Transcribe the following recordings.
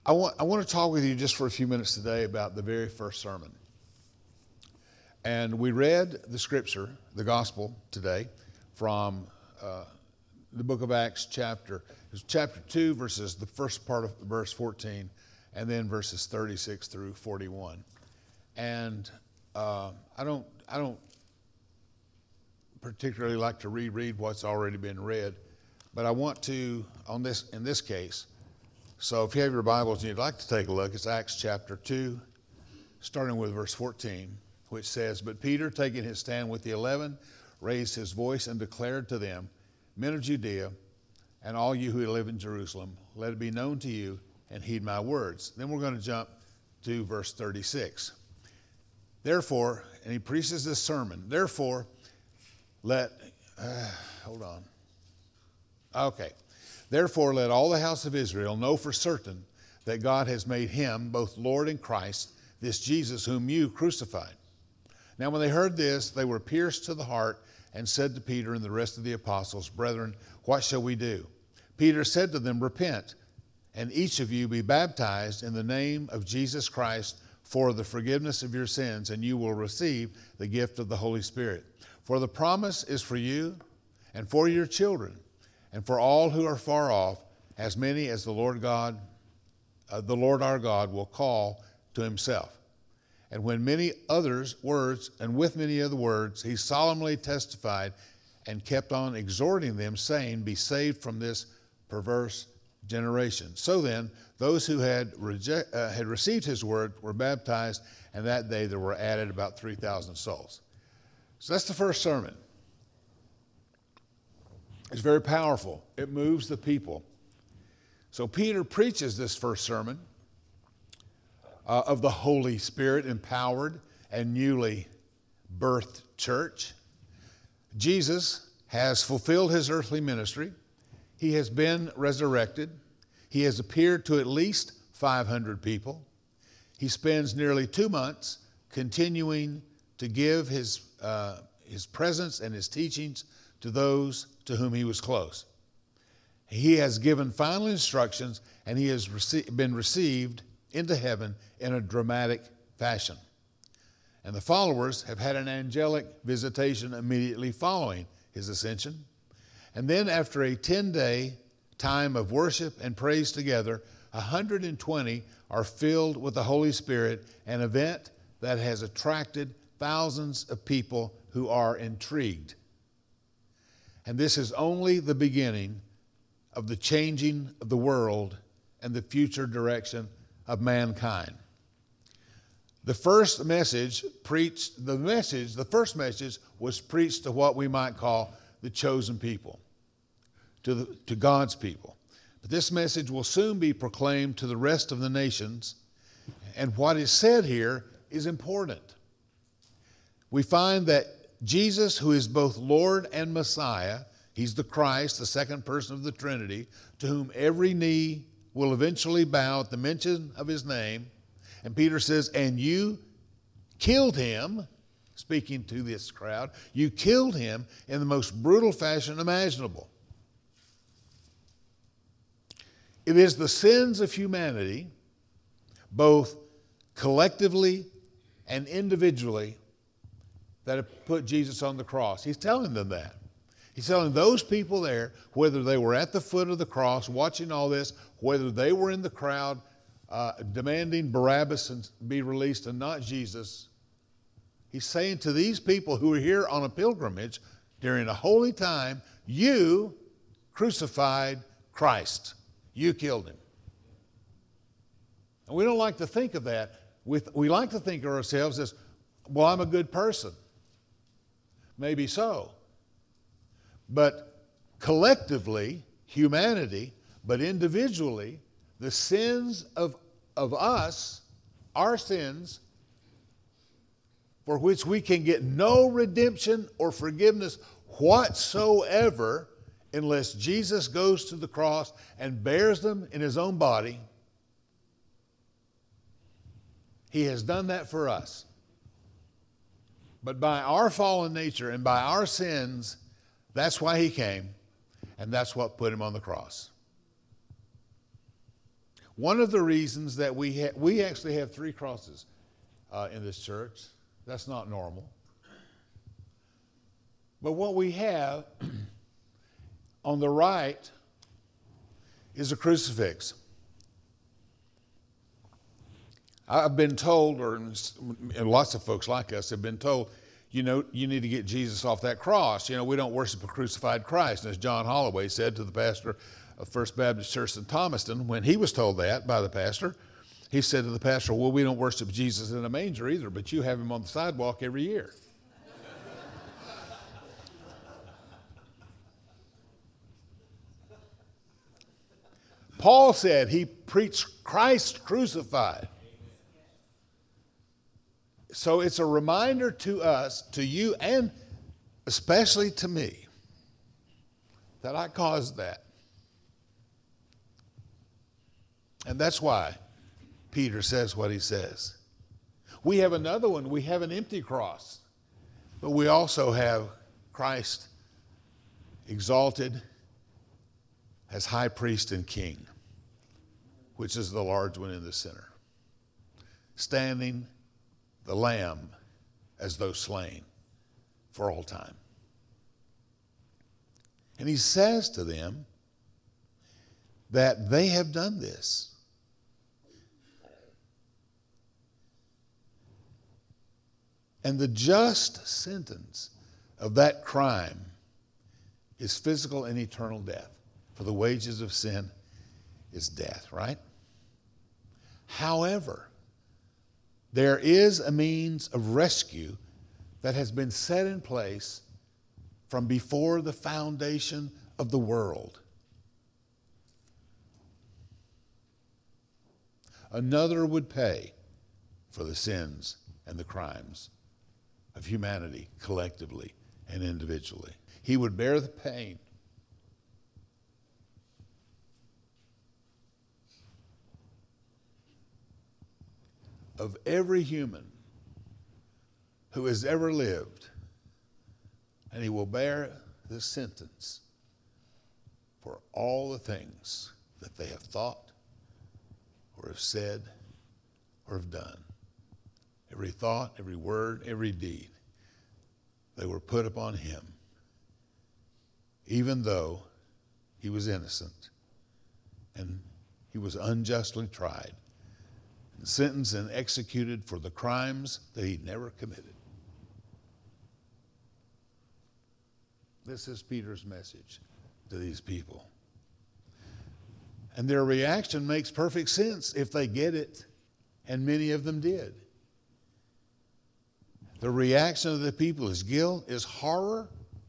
I want to talk with you just for a few minutes today about the very first sermon. And we read the scripture, the gospel today, from the book of Acts chapter 2, verses, the first part of verse 14, and then verses 36 through 41. And I don't particularly like to reread what's already been read, but I want to, in this case. So if you have your Bibles and you'd like to take a look, it's Acts chapter 2, starting with verse 14, which says, "But Peter, taking his stand with the 11, raised his voice and declared to them, 'Men of Judea, and all you who live in Jerusalem, let it be known to you and heed my words.'" Then we're going to jump to verse 36. "Therefore," and he preaches this sermon, "Therefore, Therefore let all the house of Israel know for certain that God has made him both Lord and Christ, this Jesus whom you crucified." Now when they heard this, they were pierced to the heart and said to Peter and the rest of the apostles, "Brethren, what shall we do?" Peter said to them, "Repent, and each of you be baptized in the name of Jesus Christ for the forgiveness of your sins, and you will receive the gift of the Holy Spirit. For the promise is for you and for your children, and for all who are far off, as many as the Lord our God will call to himself." And with many other words, he solemnly testified and kept on exhorting them, saying, "Be saved from this perverse generation." So then, those who had received his word were baptized, and that day there were added about 3,000 souls. So that's the first sermon. It's very powerful. It moves the people. So Peter preaches this first sermon of the Holy Spirit empowered and newly birthed church. Jesus has fulfilled his earthly ministry. He has been resurrected. He has appeared to at least 500 people. He spends nearly 2 months continuing to give his presence and his teachings to those to whom he was close. He has given final instructions, and he has been received into heaven in a dramatic fashion. And the followers have had an angelic visitation immediately following his ascension. And then after a 10-day time of worship and praise together, 120 are filled with the Holy Spirit, an event that has attracted thousands of people who are intrigued. And this is only the beginning of the changing of the world and the future direction of mankind. The first message was preached to what we might call the chosen people, to God's people. But this message will soon be proclaimed to the rest of the nations, and what is said here is important. We find that Jesus, who is both Lord and Messiah, he's the Christ, the second person of the Trinity, to whom every knee will eventually bow at the mention of his name. And Peter says, "And you killed him," speaking to this crowd, "you killed him in the most brutal fashion imaginable." It is the sins of humanity, both collectively and individually, that have put Jesus on the cross. He's telling them that. He's telling those people there, whether they were at the foot of the cross watching all this, whether they were in the crowd demanding Barabbas and be released and not Jesus, he's saying to these people who are here on a pilgrimage during a holy time, you crucified Christ. You killed him. And we don't like to think of that. We like to think of ourselves as, well, I'm a good person. Maybe so. But collectively, humanity, but individually, the sins of us, our sins, for which we can get no redemption or forgiveness whatsoever unless Jesus goes to the cross and bears them in his own body. He has done that for us. But by our fallen nature and by our sins, that's why he came, and that's what put him on the cross. One of the reasons that we actually have 3 crosses in this church. That's not normal. But what we have on the right is a crucifix. I've been told, or lots of folks like us have been told, you need to get Jesus off that cross. We don't worship a crucified Christ. And as John Holloway said to the pastor of First Baptist Church in Thomaston, when he was told that by the pastor, he said to the pastor, well, we don't worship Jesus in a manger either, but you have him on the sidewalk every year. Paul said he preached Christ crucified. So it's a reminder to us, to you, and especially to me, that I caused that. And that's why Peter says what he says. We have another one. We have an empty cross. But we also have Christ exalted as high priest and king, which is the large one in the center, standing the Lamb as though slain for all time. And he says to them that they have done this. And the just sentence of that crime is physical and eternal death. For the wages of sin is death, right? However, there is a means of rescue that has been set in place from before the foundation of the world. Another would pay for the sins and the crimes of humanity collectively and individually. He would bear the pain of every human who has ever lived, and he will bear the sentence for all the things that they have thought or have said or have done. Every thought, every word, every deed, they were put upon him, even though he was innocent and he was unjustly tried, sentenced and executed for the crimes that he never committed. This is Peter's message to these people. And their reaction makes perfect sense if they get it, and many of them did. The reaction of the people is guilt, is horror,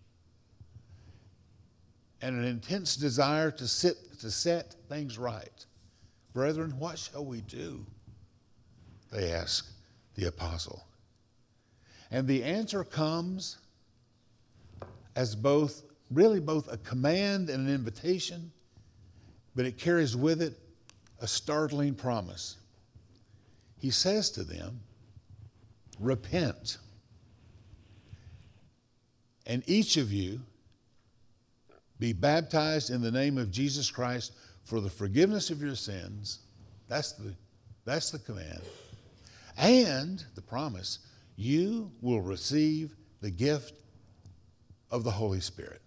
and an intense desire to set things right. Brethren, what shall we do? They ask the apostle. And the answer comes as both a command and an invitation, but it carries with it a startling promise. He says to them, repent, and each of you be baptized in the name of Jesus Christ for the forgiveness of your sins. That's the command. And the promise, you will receive the gift of the Holy Spirit.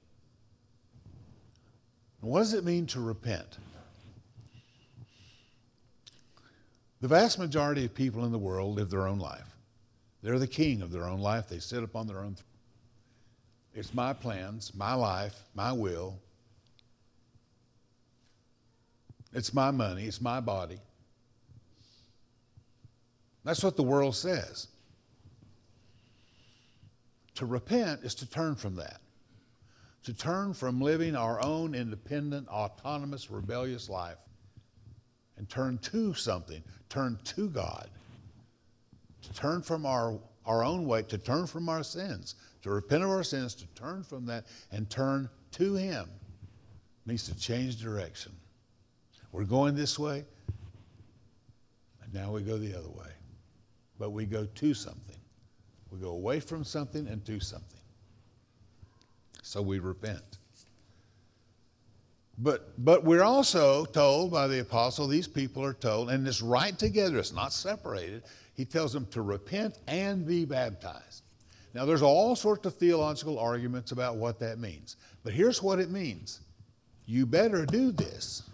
What does it mean to repent? The vast majority of people in the world live their own life. They're the king of their own life. They sit upon their own throne. It's my plans, my life, my will. It's my money, it's my body. That's what the world says. To repent is to turn from that. To turn from living our own independent, autonomous, rebellious life and turn to something, turn to God. To turn from our own way, to turn from our sins, to repent of our sins, to turn from that and turn to Him means to change direction. We're going this way, and now we go the other way. But we go to something. We go away from something and to something. So we repent. But we're also told by the apostle, these people are told, and it's right together, it's not separated. He tells them to repent and be baptized. Now, there's all sorts of theological arguments about what that means. But here's what it means. You better do this.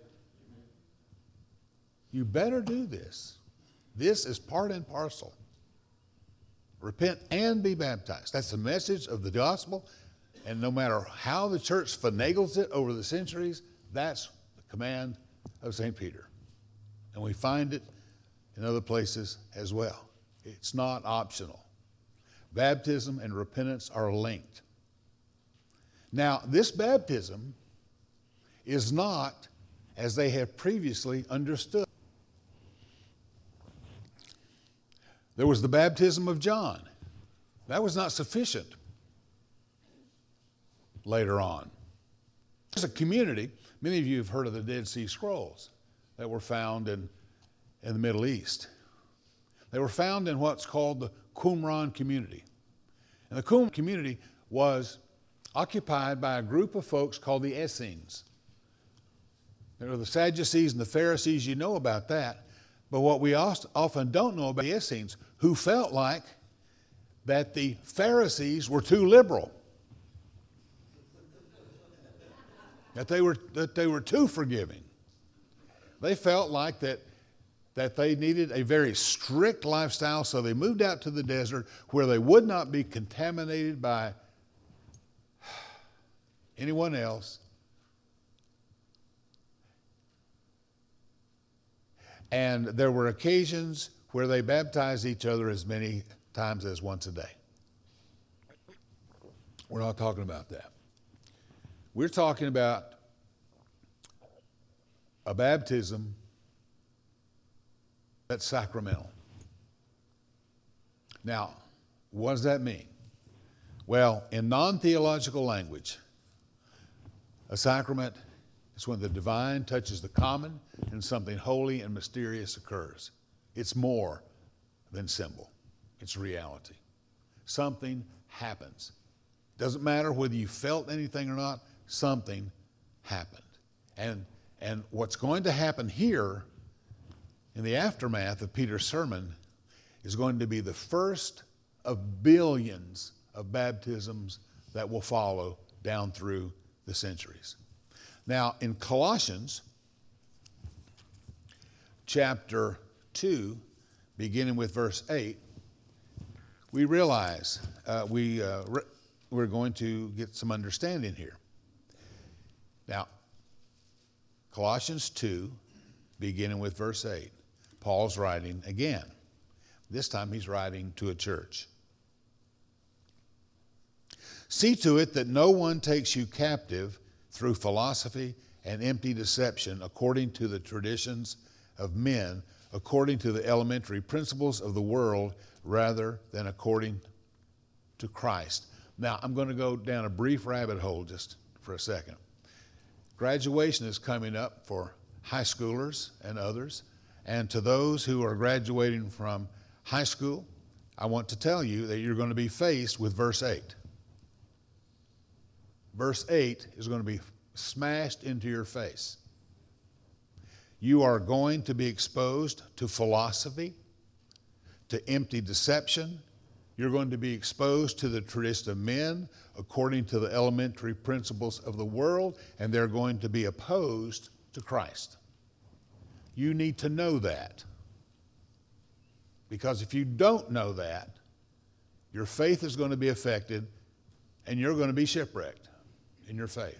You better do this. This is part and parcel. Repent and be baptized. That's the message of the gospel. And no matter how the church finagles it over the centuries, that's the command of St. Peter. And we find it in other places as well. It's not optional. Baptism and repentance are linked. Now, this baptism is not as they have previously understood. There was the baptism of John. That was not sufficient later on. There's a community, many of you have heard of the Dead Sea Scrolls that were found in the Middle East. They were found in what's called the Qumran community. And the Qumran community was occupied by a group of folks called the Essenes. There are the Sadducees and the Pharisees, you know about that. But what we often don't know about the Essenes, who felt like that the Pharisees were too liberal, that they were too forgiving. They felt like that they needed a very strict lifestyle, so they moved out to the desert where they would not be contaminated by anyone else. And there were occasions where they baptized each other as many times as once a day. We're not talking about that. We're talking about a baptism that's sacramental. Now, what does that mean? Well, in non-theological language, a sacrament is when the divine touches the common and something holy and mysterious occurs. It's more than symbol. It's reality. Something happens. Doesn't matter whether you felt anything or not, something happened. And what's going to happen here in the aftermath of Peter's sermon is going to be the first of billions of baptisms that will follow down through the centuries. Now, in Colossians chapter 2, beginning with verse 8, we realize we're going to get some understanding here. Now, Colossians 2, beginning with verse 8, Paul's writing again. This time he's writing to a church. See to it that no one takes you captive through philosophy and empty deception, according to the traditions of men, according to the elementary principles of the world, rather than according to Christ. Now, I'm going to go down a brief rabbit hole just for a second. Graduation is coming up for high schoolers and others. And to those who are graduating from high school, I want to tell you that you're going to be faced with verse 8. Verse 8 is going to be smashed into your face. You are going to be exposed to philosophy, to empty deception. You're going to be exposed to the tradition of men according to the elementary principles of the world, and they're going to be opposed to Christ. You need to know that. Because if you don't know that, your faith is going to be affected and you're going to be shipwrecked in your faith.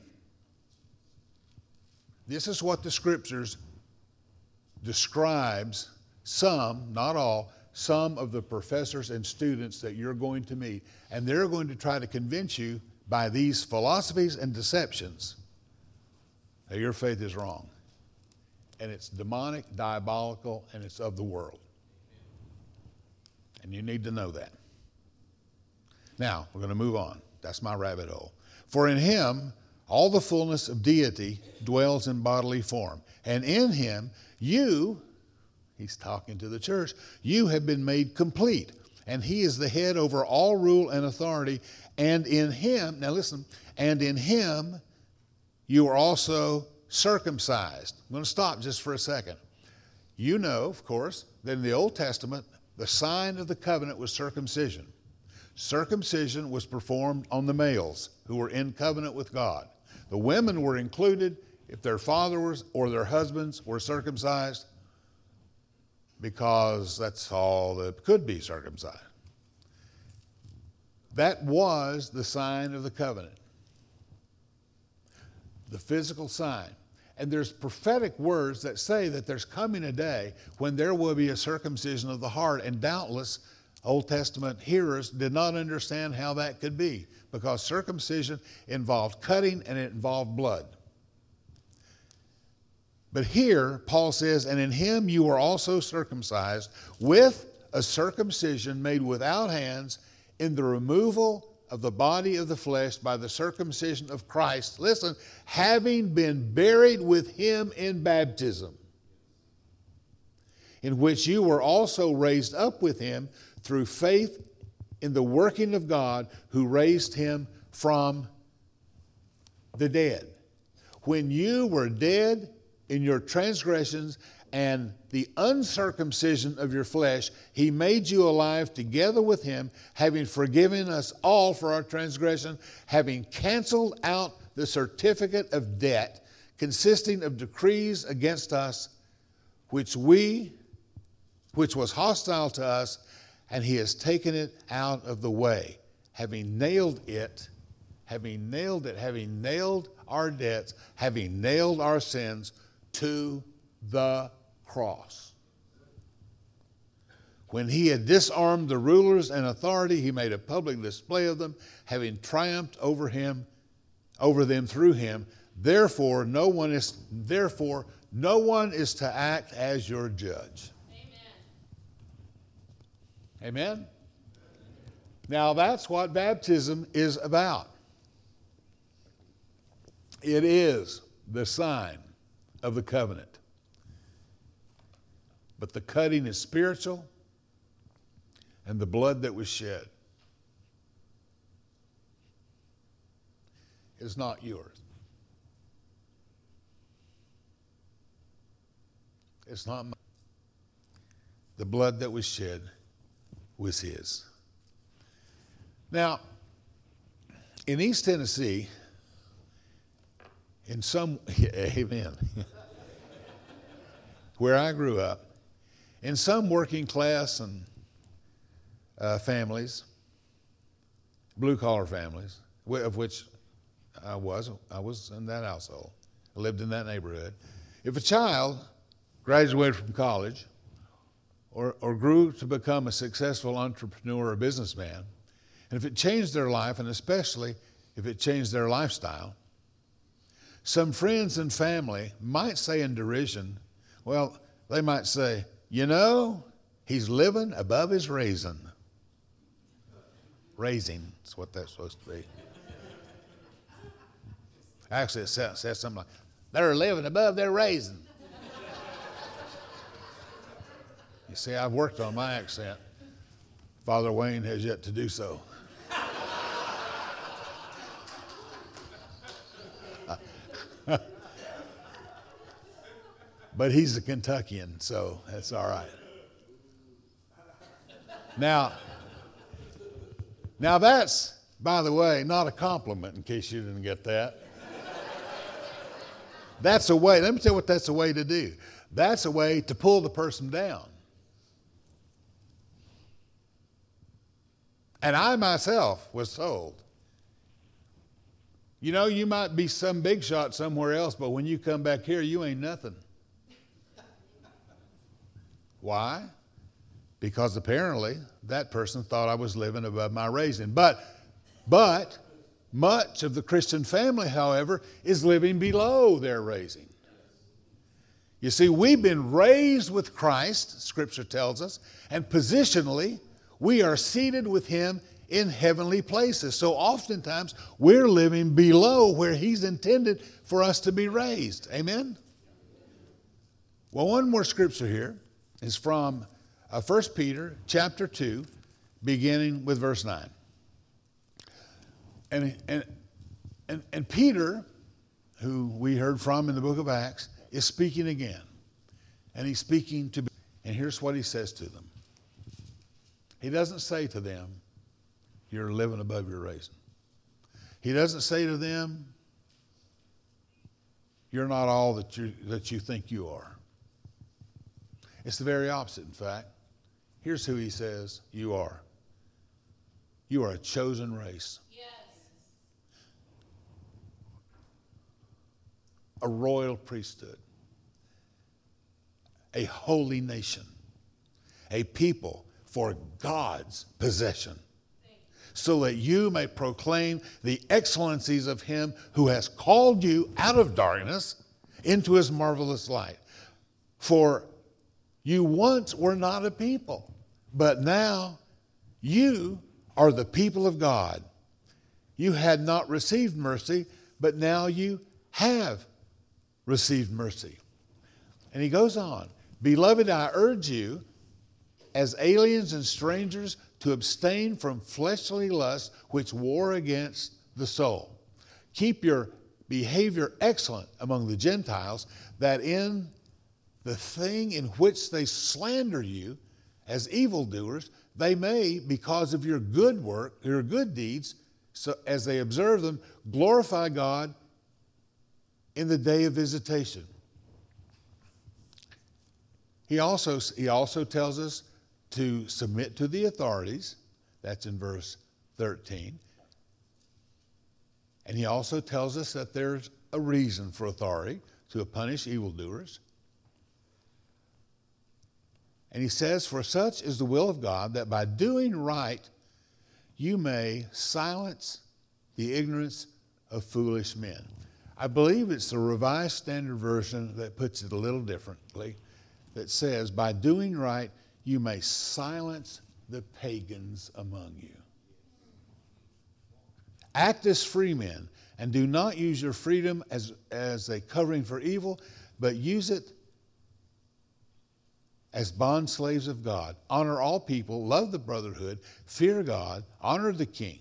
This is what the Scriptures describes some, not all, some of the professors and students that you're going to meet. And they're going to try to convince you by these philosophies and deceptions that your faith is wrong. And it's demonic, diabolical, and it's of the world. And you need to know that. Now, we're going to move on. That's my rabbit hole. For in him, all the fullness of deity dwells in bodily form. And in him, you, he's talking to the church, you have been made complete. And he is the head over all rule and authority. And in him, now listen, and in him you were also circumcised. I'm going to stop just for a second. You know, of course, that in the Old Testament, the sign of the covenant was circumcision. Circumcision was performed on the males who were in covenant with God. The women were included if their fathers or their husbands were circumcised, because that's all that could be circumcised. That was the sign of the covenant, the physical sign. And there's prophetic words that say that there's coming a day when there will be a circumcision of the heart, and doubtless Old Testament hearers did not understand how that could be, because circumcision involved cutting and it involved blood. But here, Paul says, and in him you were also circumcised with a circumcision made without hands, in the removal of the body of the flesh by the circumcision of Christ. Listen, having been buried with him in baptism, in which you were also raised up with him through faith in the working of God who raised him from the dead. When you were dead in your transgressions and the uncircumcision of your flesh, he made you alive together with him, having forgiven us all for our transgression, having canceled out the certificate of debt consisting of decrees against us, which was hostile to us, and he has taken it out of the way, having nailed our debts, having nailed our sins to the cross. When he had disarmed the rulers and authority, he made a public display of them, having triumphed over them through him. Therefore, no one is to act as your judge. Amen. Amen? Now that's what baptism is about. It is the sign of the covenant. But the cutting is spiritual, and the blood that was shed is not yours. It's not mine. The blood that was shed was his. Now, in East Tennessee, amen, where I grew up, in some working class and families, blue-collar families, of which I was in that household. I lived in that neighborhood. If a child graduated from college or grew to become a successful entrepreneur or businessman, and if it changed their life, and especially if it changed their lifestyle, some friends and family might say in derision, well, they might say, you know, he's living above his raising. Raising is what that's supposed to be. Actually, it says something like, they're living above their raising. You see, I've worked on my accent. Father Wayne has yet to do so. But he's a Kentuckian, so that's all right. Now that's, by the way, not a compliment in case you didn't get that. That's a way, let me tell you what that's a way to do. That's a way to pull the person down. And I myself was told, you know, you might be some big shot somewhere else, but when you come back here, you ain't nothing. Why? Because apparently that person thought I was living above my raising. But much of the Christian family, however, is living below their raising. You see, we've been raised with Christ, Scripture tells us, and positionally, we are seated with him in heavenly places. So oftentimes, we're living below where he's intended for us to be raised. Amen? Well, one more scripture here is from 1 Peter chapter 2, beginning with verse 9. And Peter who we heard from in the book of Acts, is speaking again. And he's speaking to, and here's what he says to them. He doesn't say to them, you're living above your raising. He doesn't say to them, you're not all that you think you are. It's the very opposite, in fact. Here's who he says you are. You are a chosen race. Yes. A royal priesthood. A holy nation. A people for God's possession, so that you may proclaim the excellencies of him who has called you out of darkness into his marvelous light. For you once were not a people, but now you are the people of God. You had not received mercy, but now you have received mercy. And he goes on, beloved, I urge you, as aliens and strangers, to abstain from fleshly lusts which war against the soul. Keep your behavior excellent among the Gentiles, that in the thing in which they slander you as evildoers, they may, because of your good work, your good deeds, so as they observe them, glorify God in the day of visitation. He also tells us to submit to the authorities. That's in verse 13. And he also tells us that there's a reason for authority to punish evildoers. And he says, for such is the will of God, that by doing right you may silence the ignorance of foolish men. I believe it's the Revised Standard Version that puts it a little differently, that says, by doing right you may silence the pagans among you. Act as free men, and do not use your freedom as a covering for evil, but use it as bond slaves of God. Honor all people, love the brotherhood, fear God, honor the king.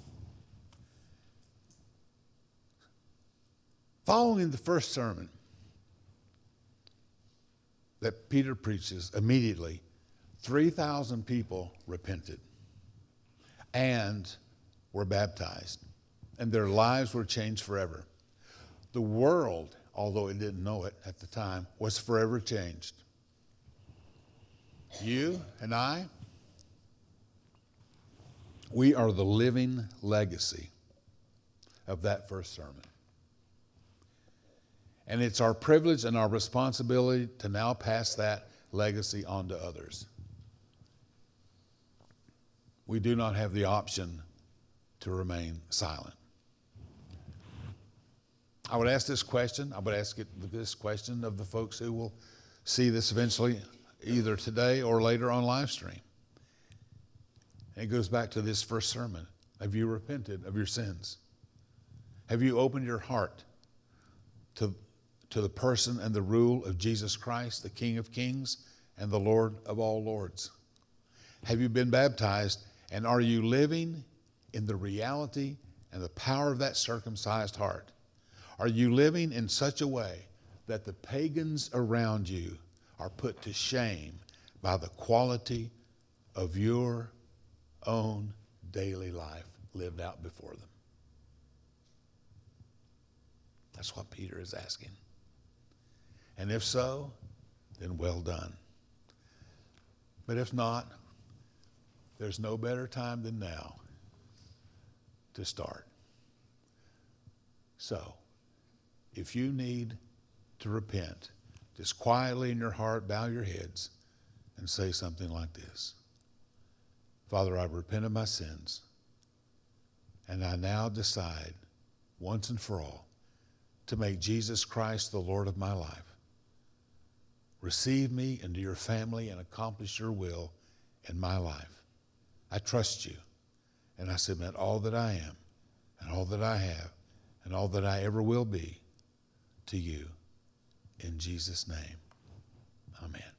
Following the first sermon that Peter preaches, immediately 3,000 people repented and were baptized, and their lives were changed forever. The world, although it didn't know it at the time, was forever changed. You and I, we are the living legacy of that first sermon. And it's our privilege and our responsibility to now pass that legacy on to others. We do not have the option to remain silent. I would ask this question. I would ask this question of the folks who will see this eventually, either today or later on live stream. And it goes back to this first sermon. Have you repented of your sins? Have you opened your heart to the person and the rule of Jesus Christ, the King of Kings and the Lord of all lords? Have you been baptized, and are you living in the reality and the power of that circumcised heart? Are you living in such a way that the pagans around you are put to shame by the quality of your own daily life lived out before them? That's what Peter is asking. And if so, then well done. But if not, there's no better time than now to start. So, if you need to repent, just quietly in your heart, bow your heads and say something like this. Father, I repent of my sins, and I now decide once and for all to make Jesus Christ the Lord of my life. Receive me into your family and accomplish your will in my life. I trust you, and I submit all that I am and all that I have and all that I ever will be to you. In Jesus' name, amen.